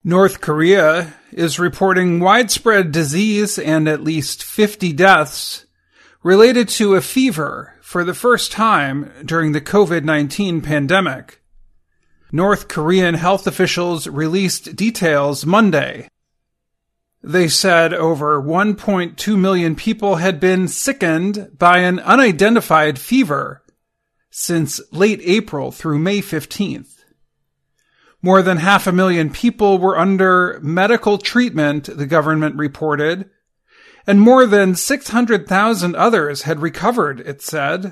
North Korea is reporting widespread disease and at least 50 deaths related to a fever for the first time during the COVID-19 pandemic. North Korean health officials released details Monday. They said over 1.2 million people had been sickened by an unidentified fever since late April through May 15th. More than 500,000 people were under medical treatment, the government reported, and more than 600,000 others had recovered, it said.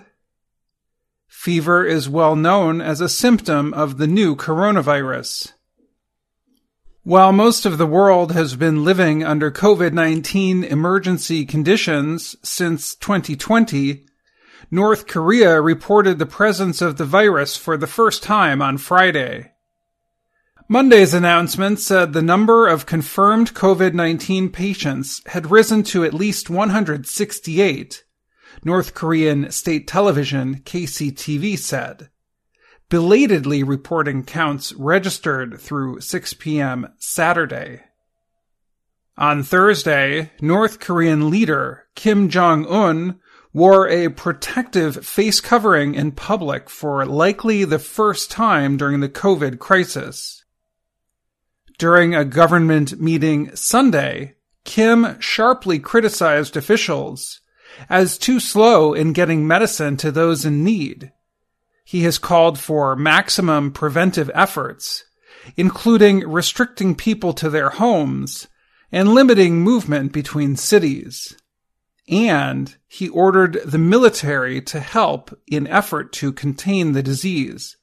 Fever is well known as a symptom of the new coronavirus. While most of the world has been living under COVID-19 emergency conditions since 2020, North Korea reported the presence of the virus for the first time on Friday. Monday's announcement said the number of confirmed COVID-19 patients had risen to at least 168, North Korean state television KCTV said, belatedly reporting counts registered through 6 p.m. Saturday. On Thursday, North Korean leader Kim Jong-un wore a protective face covering in public for likely the first time during the COVID crisis. During a government meeting Sunday, Kim sharply criticized officials as too slow in getting medicine to those in need. He has called for maximum preventive efforts, including restricting people to their homes and limiting movement between cities. And he ordered the military to help in effort to contain the disease.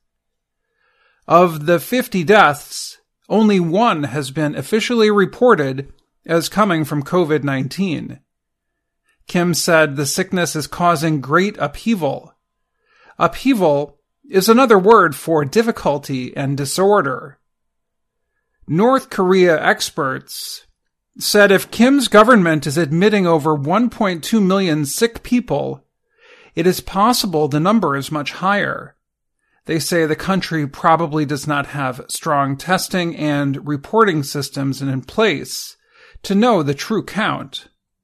Of the 50 deaths, only one has been officially reported as coming from COVID-19. Kim said the sickness is causing great upheaval. Upheaval is another word for difficulty and disorder. North Korea experts said if Kim's government is admitting over 1.2 million sick people, it is possible the number is much higher. They say the country probably does not have strong testing and reporting systems in place to know the true count.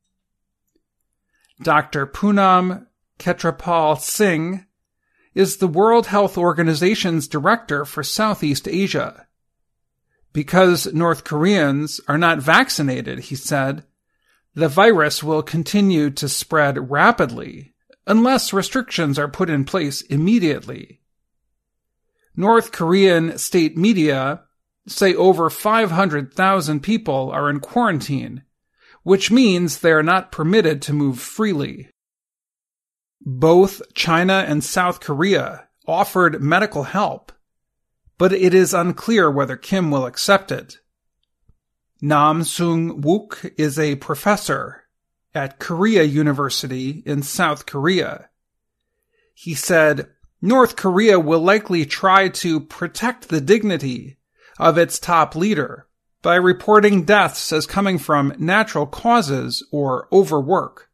Dr. Poonam Khetrapal Singh is the World Health Organization's director for Southeast Asia. Because North Koreans are not vaccinated, he said, the virus will continue to spread rapidly unless restrictions are put in place immediately. North Korean state media say over 500,000 people are in quarantine, which means they are not permitted to move freely. Both China and South Korea offered medical help, but it is unclear whether Kim will accept it. Nam Sung-wook is a professor at Korea University in South Korea. He said, North Korea will likely try to protect the dignity of its top leader by reporting deaths as coming from natural causes or overwork.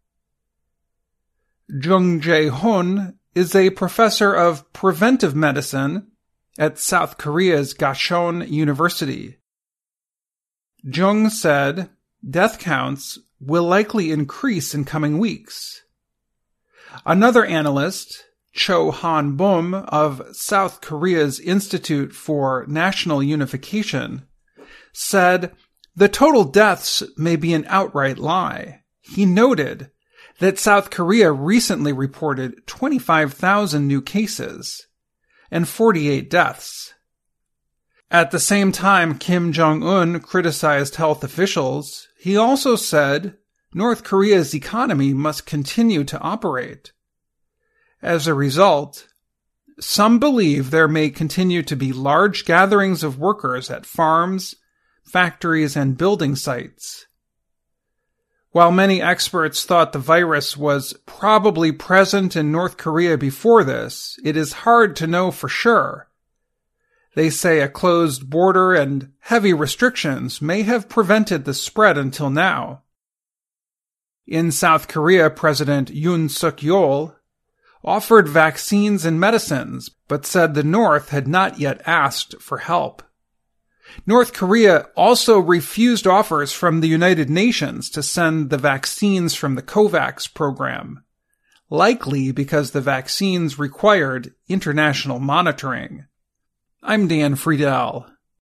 Jung Jae-hoon is a professor of preventive medicine at South Korea's Gashon University. Jung said death counts will likely increase in coming weeks. Another analyst, Cho Han-bum of South Korea's Institute for National Unification, said the total deaths may be an outright lie. He noted that South Korea recently reported 25,000 new cases and 48 deaths. At the same time Kim Jong-un criticized health officials, he also said North Korea's economy must continue to operate. As a result, some believe there may continue to be large gatherings of workers at farms, factories, and building sites. While many experts thought the virus was probably present in North Korea before this, it is hard to know for sure. They say a closed border and heavy restrictions may have prevented the spread until now. In South Korea, President Yoon Suk-yeol offered vaccines and medicines, but said the North had not yet asked for help. North Korea also refused offers from the United Nations to send the vaccines from the COVAX program, likely because the vaccines required international monitoring. I'm Dan Friedel.